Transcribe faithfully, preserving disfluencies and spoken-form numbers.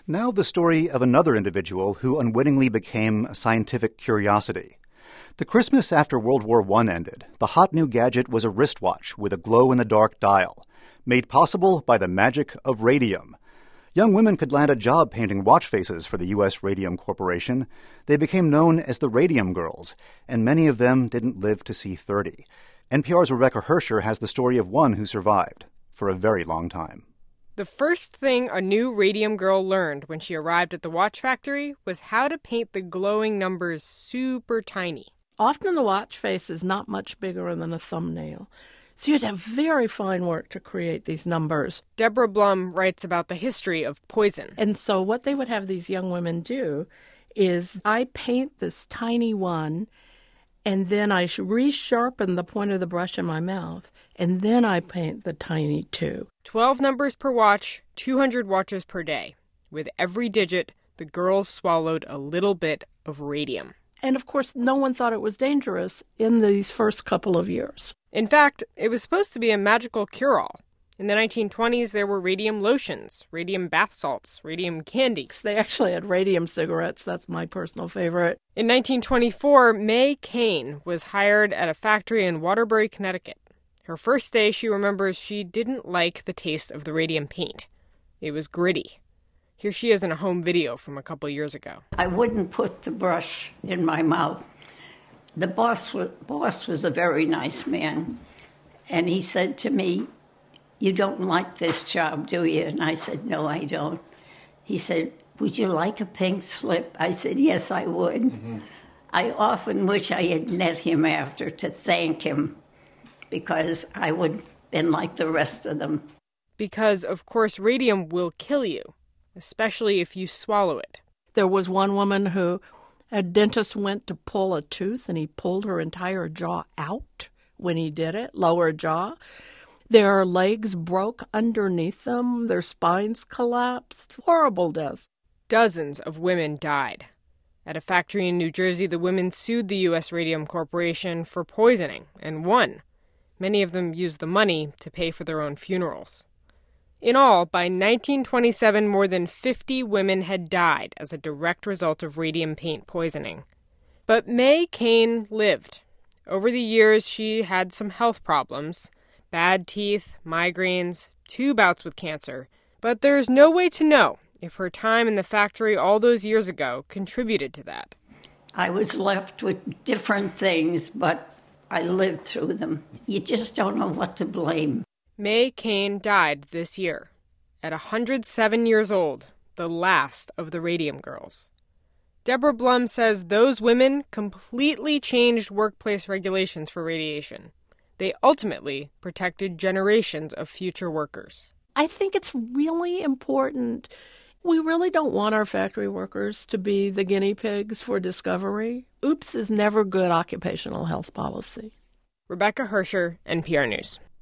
Now the story of another individual who unwittingly became a scientific curiosity. The Christmas after World War One ended, the hot new gadget was a wristwatch with a glow-in-the-dark dial, made possible by the magic of radium. Young women could land a job painting watch faces for the U S Radium Corporation. They became known as the Radium Girls, and many of them didn't live to see thirty. N P R's Rebecca Hersher has the story of one who survived for a very long time. The first thing a new Radium Girl learned when she arrived at the watch factory was how to paint the glowing numbers super tiny. Often the watch face is not much bigger than a thumbnail, so you had to have very fine work to create these numbers. Deborah Blum writes about the history of poison. And so what they would have these young women do is I paint this tiny one, and then I resharpen the point of the brush in my mouth, and then I paint the tiny two. Twelve numbers per watch, two hundred watches per day. With every digit, the girls swallowed a little bit of radium. And of course, no one thought it was dangerous in these first couple of years. In fact, it was supposed to be a magical cure-all. In the nineteen twenties, there were radium lotions, radium bath salts, radium candy. They actually had radium cigarettes. That's my personal favorite. In nineteen twenty-four, May Kane was hired at a factory in Waterbury, Connecticut. Her first day, she remembers she didn't like the taste of the radium paint. It was gritty. Here she is in a home video from a couple years ago. I wouldn't put the brush in my mouth. The boss was, boss was a very nice man, and he said to me, "You don't like this job, do you?" And I said, "No, I don't." He said, "Would you like a pink slip?" I said, "Yes, I would." Mm-hmm. I often wish I had met him after to thank him, because I would have been like the rest of them. Because, of course, radium will kill you, especially if you swallow it. There was one woman who a dentist went to pull a tooth, and he pulled her entire jaw out when he did it, lower jaw. Their legs broke underneath them. Their spines collapsed. Horrible deaths. Dozens of women died. At a factory in New Jersey, the women sued the U S Radium Corporation for poisoning and won. Many of them used the money to pay for their own funerals. In all, by nineteen twenty-seven, more than fifty women had died as a direct result of radium paint poisoning. But May Kane lived. Over the years, she had some health problems. Bad teeth, migraines, two bouts with cancer. But there's no way to know if her time in the factory all those years ago contributed to that. I was left with different things, but I lived through them. You just don't know what to blame. May Kane died this year, at one hundred seven years old, the last of the Radium Girls. Deborah Blum says those women completely changed workplace regulations for radiation. They ultimately protected generations of future workers. I think it's really important. We really don't want our factory workers to be the guinea pigs for discovery. Oops is never good occupational health policy. Rebecca Hersher, N P R News.